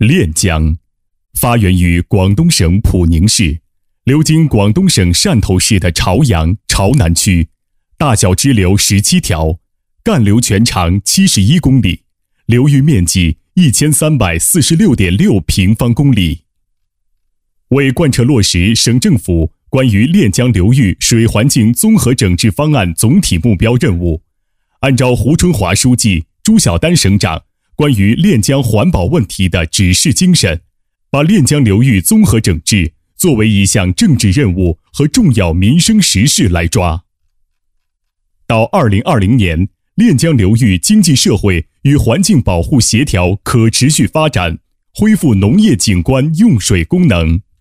练江发源于广东省普宁市，流经广东省汕头市的潮阳、潮南区，大小支流17条，干流全长71公里，流域面积1346.6平方公里。为贯彻落实省政府关于练江流域水环境综合整治方案总体目标任务，按照胡春华书记、朱晓丹省长关于练江环保问题的指示精神，把练江流域综合整治作为一项政治任务和重要民生实事来抓。到2020年，练江流域经济社会与环境保护协调可持续发展，恢复农业景观用水功能。